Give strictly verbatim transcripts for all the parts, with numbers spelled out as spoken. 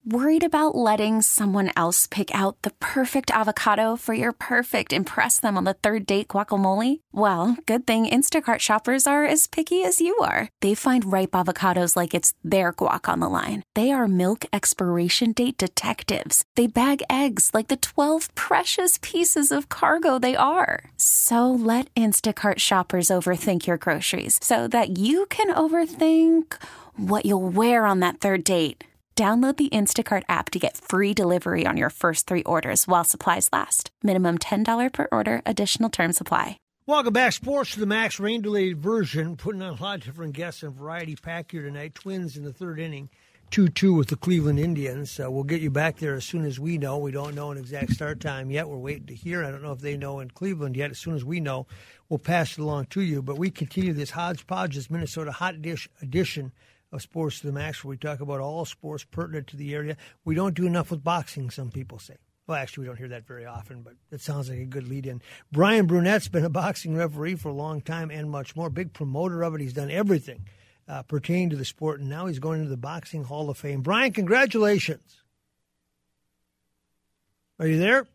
Worried about letting someone else pick out the perfect avocado for your perfect impress them on the third date guacamole? Well, good thing Instacart shoppers are as picky as you are. They find ripe avocados like it's their guac on the line. They are milk expiration date detectives. They bag eggs like the twelve precious pieces of cargo they are. So let Instacart shoppers overthink your groceries so that you can overthink what you'll wear on that third date. Download the Instacart app to get free delivery on your first three orders while supplies last. Minimum ten dollars per order. Additional terms apply. Welcome back. Sports to the Max, rain-delayed version. Putting on a lot of different guests and variety pack here tonight. Twins in the third inning, two two with the Cleveland Indians. Uh, we'll get you back there as soon as we know. We don't know an exact start time yet. We're waiting to hear. I don't know if they know in Cleveland yet. As soon as we know, we'll pass it along to you. But we continue this hodgepodge, this Minnesota Hot Dish edition of Sports to the Max, where we talk about all sports pertinent to the area. We don't do enough with boxing, some people say. Well, actually, we don't hear that very often, but it sounds like a good lead-in. Brian Brunette's been a boxing referee for a long time and much more. Big promoter of it. He's done everything uh, pertaining to the sport, and now he's going into the Boxing Hall of Fame. Brian, congratulations. Are you there?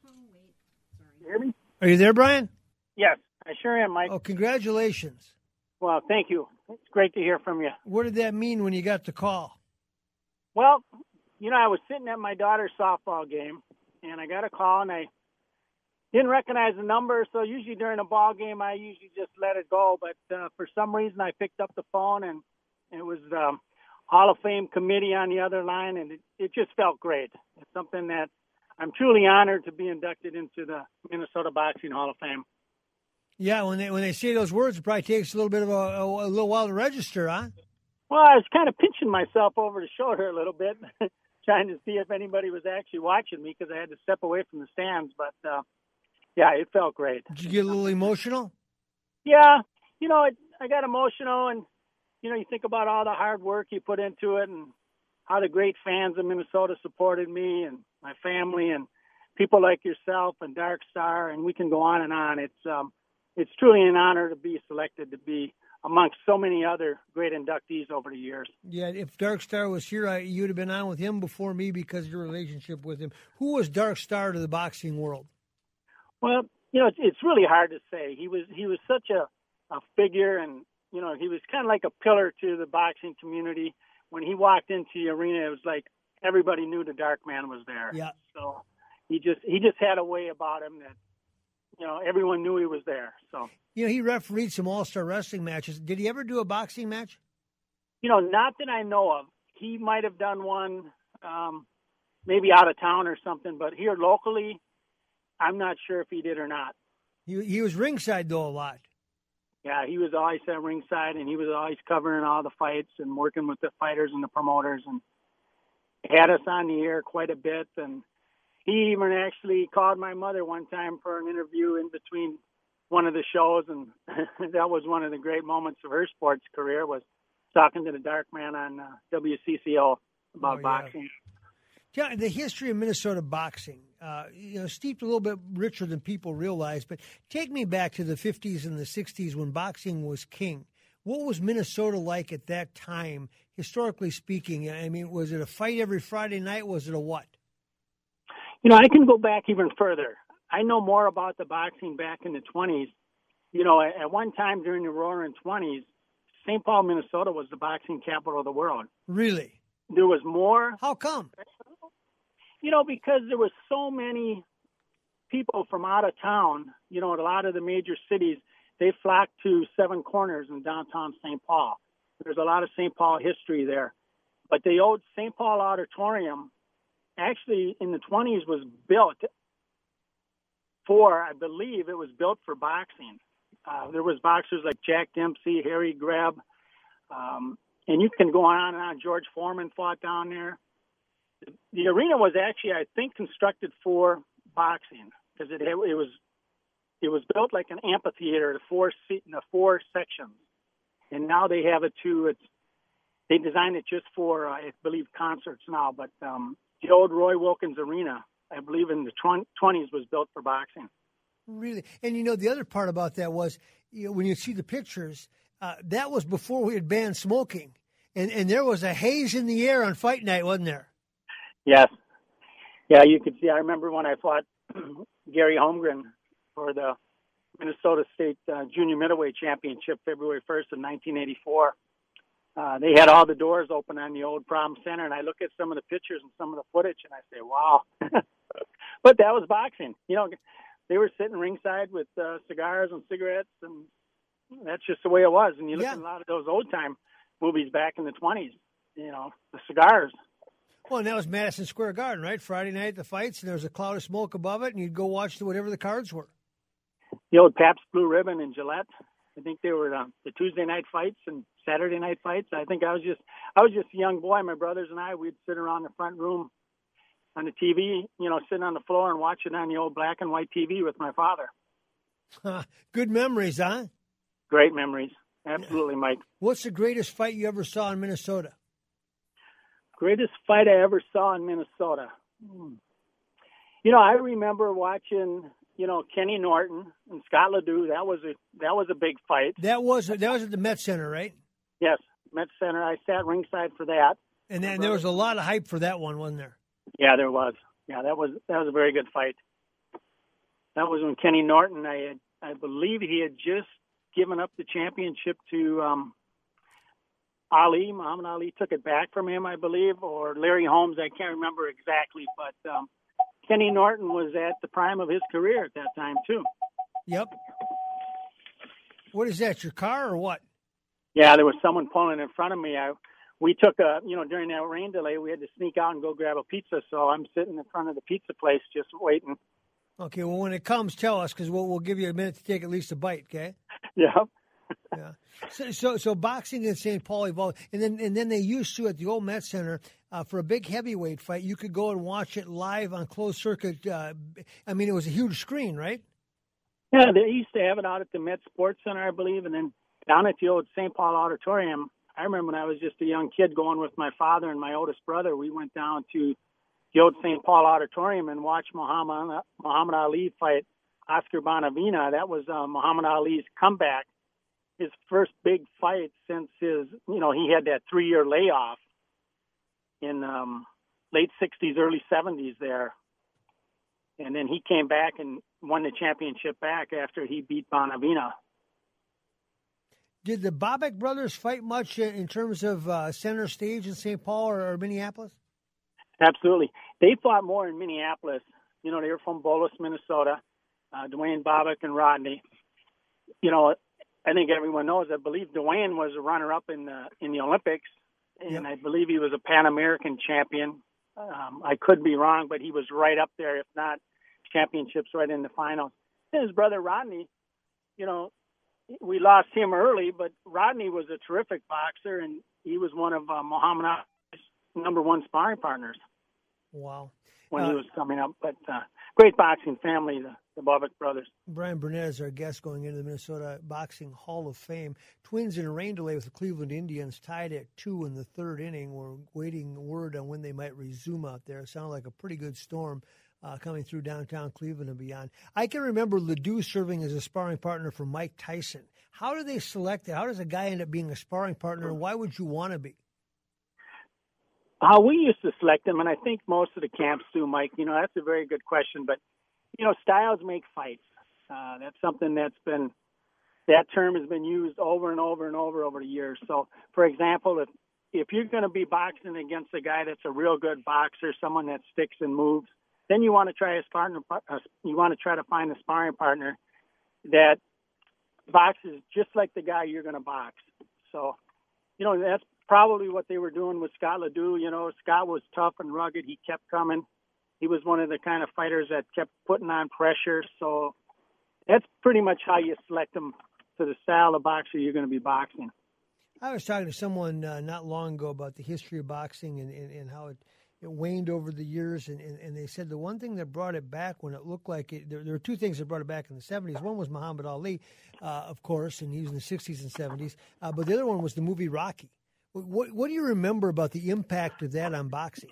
You hear me? Are you there, Brian? Yes, I sure am, Mike. Oh, congratulations. Well, thank you. It's great to hear from you. What did that mean when you got the call? Well, you know, I was sitting at my daughter's softball game, and I got a call, and I didn't recognize the number, so usually during a ball game, I usually just let it go. But uh, for some reason, I picked up the phone, and it was the um, Hall of Fame committee on the other line, and it, it just felt great. It's something that I'm truly honored to be inducted into the Minnesota Boxing Hall of Fame. Yeah, when they when they say those words, it probably takes a little bit of a, a, a little while to register, huh? Well, I was kind of pinching myself over the shoulder a little bit, trying to see if anybody was actually watching me because I had to step away from the stands. But, uh, yeah, it felt great. Did you get a little emotional? Yeah. You know, it, I got emotional, and, you know, you think about all the hard work you put into it and how the great fans of Minnesota supported me and my family and people like yourself and Dark Star, and we can go on and on. It's um, it's truly an honor to be selected to be amongst so many other great inductees over the years. Yeah, if Dark Star was here, I, you'd have been on with him before me because of your relationship with him. Who was Dark Star to the boxing world? Well, you know, it's, it's really hard to say. He was he was such a, a figure, and, you know, he was kind of like a pillar to the boxing community. When he walked into the arena, it was like everybody knew the Dark Man was there. Yeah. So he just he just had a way about him that, you know, everyone knew he was there. So, you know, he refereed some all-star wrestling matches. Did he ever do a boxing match? You know, not that I know of. He might have done one um, maybe out of town or something, but here locally, I'm not sure if he did or not. He, he was ringside, though, a lot. Yeah, he was always at ringside, and he was always covering all the fights and working with the fighters and the promoters, and had us on the air quite a bit. And he even actually called my mother one time for an interview in between one of the shows, and that was one of the great moments of her sports career, was talking to the Dark Man on uh, W C C O about oh, yeah. boxing. Yeah, the history of Minnesota boxing, uh, you know, steeped a little bit richer than people realize, but take me back to the fifties and the sixties when boxing was king. What was Minnesota like at that time, historically speaking? I mean, was it a fight every Friday night? Was it a what? You know, I can go back even further. I know more about the boxing back in the twenties. You know, at, at one time during the roaring twenties, Saint Paul, Minnesota was the boxing capital of the world. Really? There was more. How come? You know, because there were so many people from out of town, you know, at a lot of the major cities, they flocked to Seven Corners in downtown Saint Paul. There's a lot of Saint Paul history there. But the old Saint Paul Auditorium, actually in the twenties, was built for, I believe it was built for boxing. Uh, there was boxers like Jack Dempsey, Harry Greb, um, and you can go on and on. George Foreman fought down there. The arena was actually, I think, constructed for boxing because it, it was it was built like an amphitheater, the four seat in the four sections, and now they have it too. It's they designed it just for, uh, I believe, concerts now. But um, the old Roy Wilkins Arena, I believe, in the twenties was built for boxing. Really, and you know the other part about that was, you know, when you see the pictures, uh, that was before we had banned smoking, and and there was a haze in the air on fight night, wasn't there? Yes. Yeah, you could see. I remember when I fought Gary Holmgren for the Minnesota State uh, Junior Middleweight Championship, February first of nineteen eighty-four. Uh, they had all the doors open on the old Prom Center, and I look at some of the pictures and some of the footage, and I say, wow. But that was boxing. You know, they were sitting ringside with uh, cigars and cigarettes, and that's just the way it was. And you look Yeah. at a lot of those old-time movies back in the twenties, you know, the cigars. Well, and that was Madison Square Garden, right? Friday night, the fights, and there was a cloud of smoke above it, and you'd go watch whatever the cards were. The old Pabst Blue Ribbon and Gillette. I think they were uh, the Tuesday night fights and Saturday night fights. I think I was just I was just a young boy. My brothers and I, we'd sit around the front room on the T V, you know, sitting on the floor and watching on the old black and white T V with my father. Good memories, huh? Great memories. Absolutely, Mike. What's the greatest fight you ever saw in Minnesota? Greatest fight I ever saw in Minnesota. Hmm. You know, I remember watching, you know, Kenny Norton and Scott Ledoux. That was a that was a big fight. That was that was at the Met Center, right? Yes, Met Center. I sat ringside for that. And then there was a lot of hype for that one, wasn't there? Yeah, there was. Yeah, that was that was a very good fight. That was when Kenny Norton, I had, I believe he had just given up the championship to um, Ali. Muhammad Ali took it back from him, I believe, or Larry Holmes. I can't remember exactly, but um, Kenny Norton was at the prime of his career at that time too. Yep. What is that? Your car or what? Yeah, there was someone pulling in front of me. I we took a you know during that rain delay, we had to sneak out and go grab a pizza. So I'm sitting in front of the pizza place just waiting. Okay, well, when it comes, tell us, because we'll, we'll give you a minute to take at least a bite, okay? Yeah. Yeah. So, so, so boxing in Saint Paul evolved, and then and then they used to at the old Met Center uh, for a big heavyweight fight. You could go and watch it live on closed circuit. Uh, I mean, it was a huge screen, right? Yeah, they used to have it out at the Met Sports Center, I believe, and then down at the old Saint Paul Auditorium. I remember when I was just a young kid going with my father and my oldest brother. We went down to the old Saint Paul Auditorium and watched Muhammad Muhammad Ali fight Oscar Bonavena. That was uh, Muhammad Ali's comeback. His first big fight since his, you know, he had that three-year layoff in um, late sixties, early seventies there. And then he came back and won the championship back after he beat Bonavena. Did the Bobek brothers fight much in terms of uh, center stage in Saint Paul or, or Minneapolis? Absolutely. They fought more in Minneapolis. You know, they were from Bolus, Minnesota, uh, Dwayne Bobek and Rodney. You know, I think everyone knows. I believe Dwayne was a runner-up in the in the Olympics, and yep. I believe he was a Pan American champion. Um, I could be wrong, but he was right up there, if not championships, right in the finals. And his brother Rodney, you know, we lost him early, but Rodney was a terrific boxer, and he was one of uh, Muhammad Ali's number one sparring partners. Wow. When uh, he was coming up, but uh, great boxing family, the, the Bobek brothers. Brian Burnett is our guest going into the Minnesota Boxing Hall of Fame. Twins in a rain delay with the Cleveland Indians tied at two in the third inning. We're waiting word on when they might resume out there. It sounded like a pretty good storm uh, coming through downtown Cleveland and beyond. I can remember Ledoux serving as a sparring partner for Mike Tyson. How do they select it? How does a guy end up being a sparring partner? Why would you want to be? Uh, we used to select them, and I think most of the camps do, Mike. You know, that's a very good question. But, you know, styles make fights. Uh, that's something that's been, that term has been used over and over and over over the years. So, for example, if, if you're going to be boxing against a guy that's a real good boxer, someone that sticks and moves, then you want to try a partner, uh, you want to try to find a sparring partner that boxes just like the guy you're going to box. So, you know, that's probably what they were doing with Scott Ledoux. You know, Scott was tough and rugged. He kept coming. He was one of the kind of fighters that kept putting on pressure. So that's pretty much how you select them to the style of boxer you're going to be boxing. I was talking to someone uh, not long ago about the history of boxing and, and, and how it, it waned over the years. And, and, and they said the one thing that brought it back when it looked like it, there, there were two things that brought it back in the seventies. One was Muhammad Ali, uh, of course, and he was in the sixties and seventies. Uh, but the other one was the movie Rocky. What, what do you remember about the impact of that on boxing?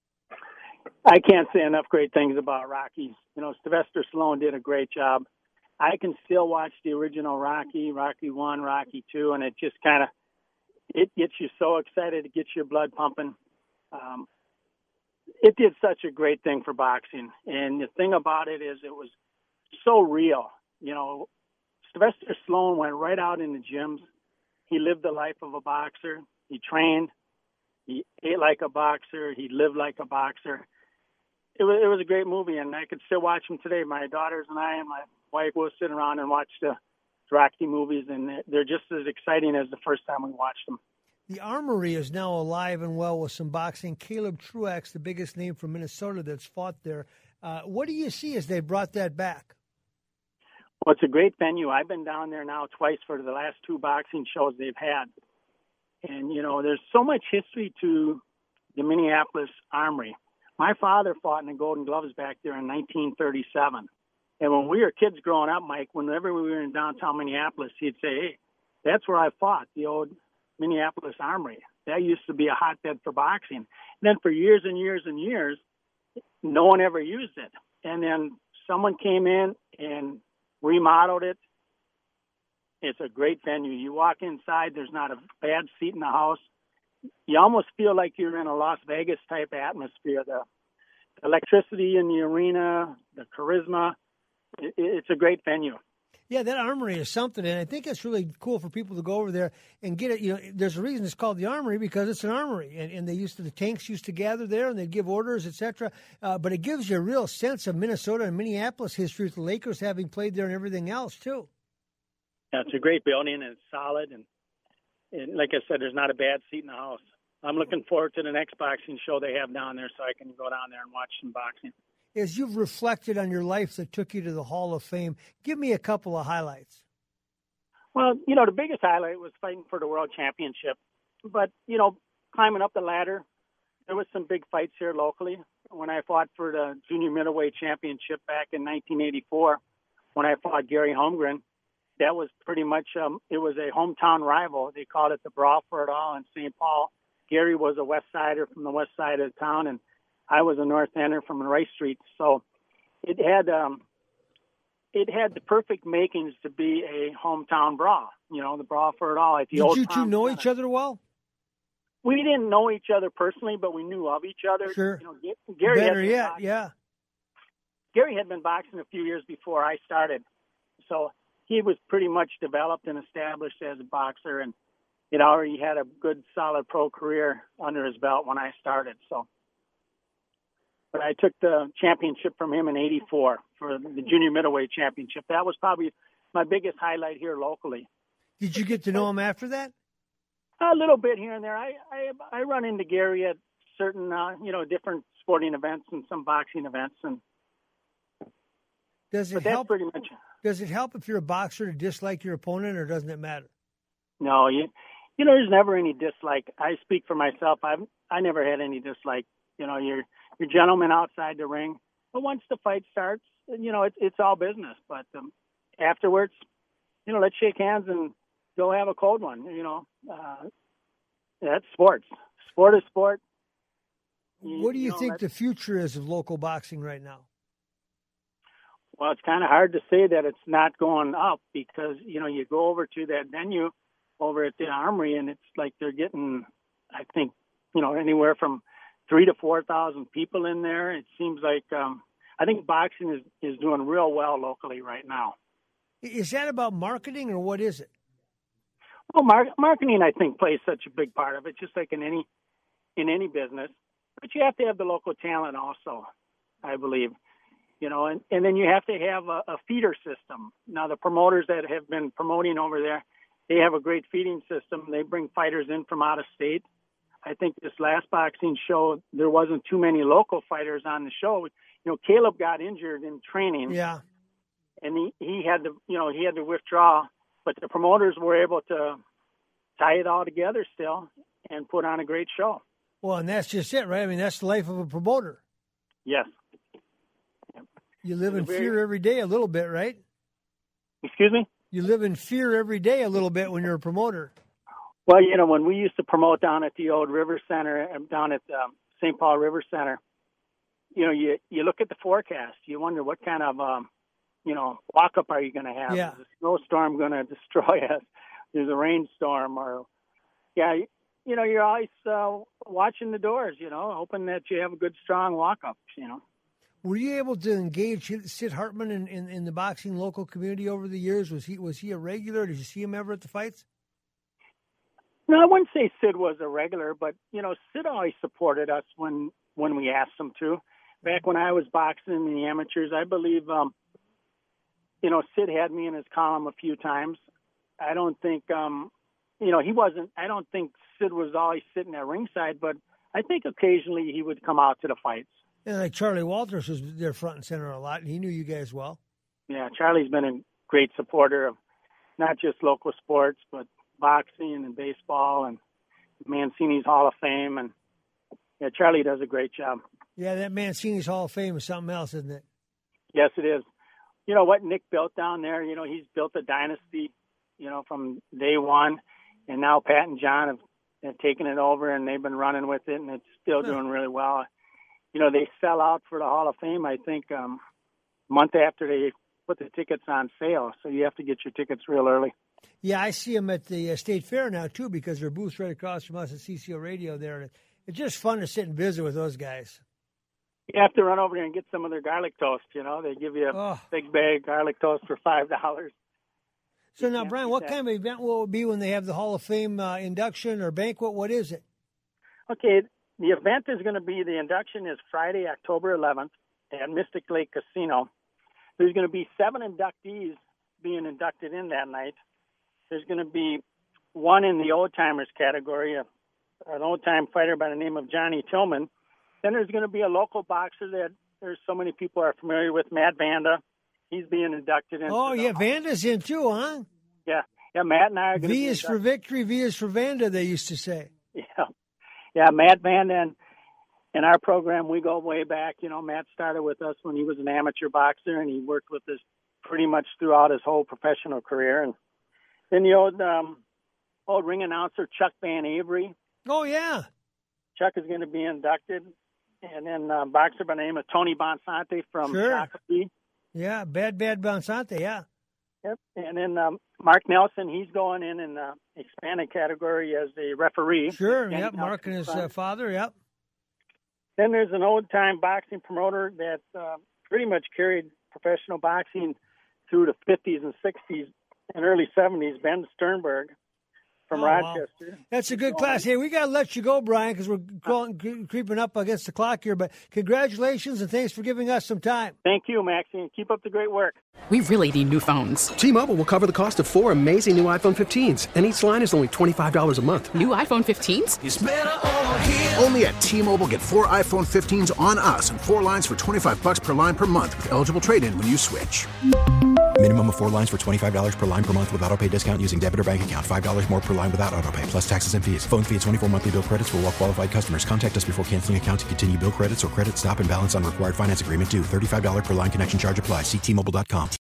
I can't say enough great things about Rocky. You know, Sylvester Stallone did a great job. I can still watch the original Rocky, Rocky one, Rocky two, and it just kind of, it gets you so excited. It gets your blood pumping. Um, it did such a great thing for boxing. And the thing about it is it was so real. You know, Sylvester Stallone went right out in the gyms. He lived the life of a boxer. He trained. He ate like a boxer. He lived like a boxer. It was, it was a great movie, and I could still watch them today. My daughters and I and my wife will sit around and watch the Rocky movies, and they're just as exciting as the first time we watched them. The Armory is now alive and well with some boxing. Caleb Truax, the biggest name from Minnesota that's fought there. Uh, what do you see as they brought that back? Well, it's a great venue. I've been down there now twice for the last two boxing shows they've had. And, you know, there's so much history to the Minneapolis Armory. My father fought in the Golden Gloves back there in nineteen thirty-seven. And when we were kids growing up, Mike, whenever we were in downtown Minneapolis, he'd say, hey, that's where I fought, the old Minneapolis Armory. That used to be a hotbed for boxing. And then for years and years and years, no one ever used it. And then someone came in and remodeled it. It's a great venue. You walk inside, there's not a bad seat in the house. You almost feel like you're in a Las Vegas type atmosphere. The electricity in the arena, the charisma, it, it's a great venue. Yeah, that Armory is something, and I think it's really cool for people to go over there and get it. You know, there's a reason it's called the Armory because it's an armory, and, and they used to the tanks used to gather there and they'd give orders, et cetera. Uh, but it gives you a real sense of Minnesota and Minneapolis history with the Lakers having played there and everything else too. Yeah, it's a great building and it's solid, and, and like I said, there's not a bad seat in the house. I'm looking forward to the next boxing show they have down there so I can go down there and watch some boxing. As you've reflected on your life that took you to the Hall of Fame, give me a couple of highlights. Well, you know, the biggest highlight was fighting for the world championship. But, you know, climbing up the ladder, there was some big fights here locally. When I fought for the junior middleweight championship back in nineteen eighty-four, when I fought Gary Holmgren, that was pretty much, um, it was a hometown rival. They called it the Brawl for It All in Saint Paul. Gary was a West Sider from the west side of the town, and I was a North Ender from Rice Street. So it had um, it had the perfect makings to be a hometown brawl. You know, the Brawl for It All. At the Did old you two know center. each other well? We didn't know each other personally, but we knew of each other. Sure. You know, Gary Better had yet, boxing. yeah. Gary had been boxing a few years before I started, so he was pretty much developed and established as a boxer, and it already had a good, solid pro career under his belt when I started. So, but I took the championship from him in eighty-four for the junior middleweight championship. That was probably my biggest highlight here locally. Did you get to know him after that? A little bit here and there. I I, I run into Gary at certain, uh, you know, different sporting events and some boxing events, and does it but that's help? pretty much. Does it help if you're a boxer to dislike your opponent, or doesn't it matter? No, you you know, there's never any dislike. I speak for myself. I've I never had any dislike. You know, you're you're gentlemen outside the ring, but once the fight starts, you know, it's it's all business. But um, afterwards, you know, let's shake hands and go have a cold one. You know, uh, that's sports. Sport is sport. You, what do you, you know, think the future is of local boxing right now? Well, it's kind of hard to say that it's not going up because, you know, you go over to that venue over at the Armory and it's like they're getting, I think, you know, anywhere from three to four thousand people in there. It seems like um, I think boxing is, is doing real well locally right now. Is that about marketing or what is it? Well, mar- marketing, I think, plays such a big part of it, just like in any in any business. But you have to have the local talent also, I believe. You know, and, and then you have to have a, a feeder system. Now, the promoters that have been promoting over there, they have a great feeding system. They bring fighters in from out of state. I think this last boxing show, there wasn't too many local fighters on the show. You know, Caleb got injured in training. Yeah. And he, he had to, you know, he had to withdraw. But the promoters were able to tie it all together still and put on a great show. Well, and that's just it, right? I mean, that's the life of a promoter. Yes. You live in fear every day a little bit, right? Excuse me? You live in fear every day a little bit when you're a promoter. Well, you know, when we used to promote down at the old River Center, down at um, Saint Paul River Center, you know, you, you look at the forecast. You wonder what kind of, um, you know, walk-up are you going to have? Yeah. Is a snowstorm going to destroy us? There's a rainstorm or, yeah, you know, you're always uh, watching the doors, you know, hoping that you have a good, strong walk-up, you know. Were you able to engage Sid Hartman in, in, in the boxing local community over the years? Was he was he a regular? Did you see him ever at the fights? No, I wouldn't say Sid was a regular, but, you know, Sid always supported us when, when we asked him to. Back when I was boxing in the amateurs, I believe, um, you know, Sid had me in his column a few times. I don't think, um, you know, he wasn't, I don't think Sid was always sitting at ringside, but I think occasionally he would come out to the fights. And like Charlie Walters was there front and center a lot, and he knew you guys well. Yeah, Charlie's been a great supporter of not just local sports, but boxing and baseball and Mancini's Hall of Fame. And, yeah, Charlie does a great job. Yeah, that Mancini's Hall of Fame is something else, isn't it? Yes, it is. You know, what Nick built down there, you know, he's built a dynasty, you know, from day one. And now Pat and John have, have taken it over, and they've been running with it, and it's still huh. doing really well. You know, they sell out for the Hall of Fame, I think, um, a month after they put the tickets on sale. So you have to get your tickets real early. Yeah, I see them at the uh, State Fair now, too, because their booth's right across from us at C C O Radio there. It's just fun to sit and visit with those guys. You have to run over there and get some of their garlic toast, you know. They give you a oh. big bag of garlic toast for five dollars. So now, Brian, what that. kind of event will it be when they have the Hall of Fame uh, induction or banquet? What is it? Okay, the event is going to be, the induction is Friday, October eleventh at Mystic Lake Casino. There's going to be seven inductees being inducted in that night. There's going to be one in the old-timers category, a, an old-time fighter by the name of Johnny Tillman. Then there's going to be a local boxer that there's so many people are familiar with, Matt Vanda. He's being inducted in. Oh, yeah, Vanda's in too, huh? Yeah, yeah, Matt and I are going to be V is for victory, V is for Vanda, they used to say. Yeah. Yeah, Matt Vanda, and in our program, we go way back. You know, Matt started with us when he was an amateur boxer, and he worked with us pretty much throughout his whole professional career. And then the old, um, old ring announcer, Chuck Van Avery. Oh, yeah. Chuck is going to be inducted. And then a uh, boxer by the name of Tony Bonsante from sure. Shakopee. Yeah, Bad Bad Bonsante, yeah. Yep. And then um, Mark Nelson, he's going in in the expanded category as the referee. Sure, and yep, Mark and his uh, father, yep. Then there's an old-time boxing promoter that uh, pretty much carried professional boxing through the fifties and sixties and early seventies, Ben Sternberg from oh, Rochester. Wow. That's a good class. Hey, we got to let you go, Brian, because we're crawling, creeping up against the clock here. But congratulations, and thanks for giving us some time. Thank you, Maxine. Keep up the great work. We really need new phones. T-Mobile will cover the cost of four amazing new iPhone fifteens, and each line is only twenty-five dollars a month. New iPhone fifteens? It's better over here. Only at T-Mobile, get four iPhone fifteens on us and four lines for twenty-five dollars per line per month with eligible trade-in when you switch. Minimum of four lines for twenty-five dollars per line per month with autopay discount using debit or bank account. five dollars more per line without autopay, plus taxes and fees. Phone fee at twenty-four monthly bill credits for well-qualified customers. Contact us before canceling account to continue bill credits or credit stop and balance on required finance agreement due. thirty-five dollars per line connection charge applies. See T Mobile dot com.